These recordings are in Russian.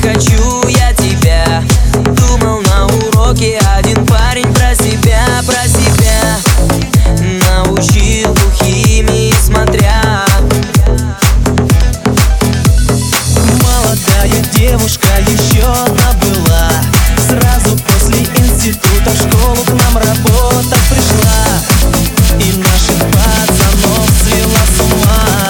хочу я тебя. Думал на уроке один парень про себя научил химии смотря. Молодая девушка еще одна была. Сразу после института в школу к нам работать пришла. И наших пацанов свела с ума.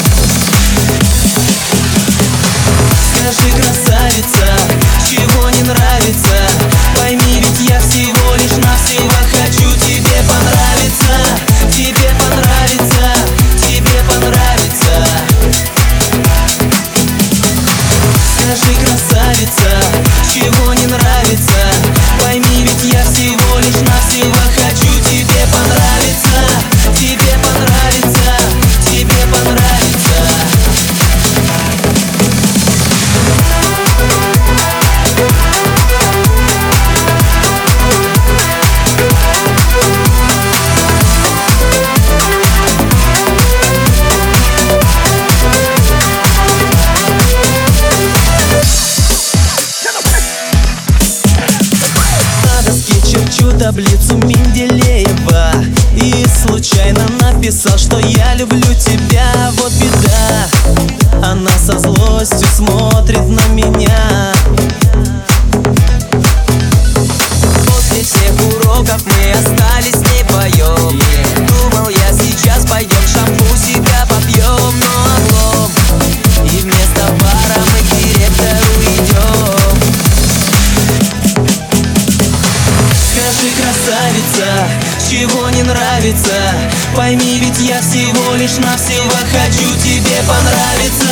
Скажи, красавица, чего не нравится? Пойми, ведь я всего лишь навсего хочу тебе понравиться. Тебе понравится, тебе понравится. Скажи, красавица, чего не нравится? Пойми, ведь я всего лишь навсего хочу тебе понравиться. Тебе понравится, тебе понравится. Черчу таблицу Менделеева и случайно написал, что я люблю тебя. Вот беда, она со злостью смотрит на меня. После всех уроков мы остались не вдвоем. Думал я, сейчас пойдем шампу себя попьем, но облом. И вместо бара мы к директору идем. Скажи, красавица, чего не нравится? Пойми, ведь я всего лишь навсего хочу тебе понравиться.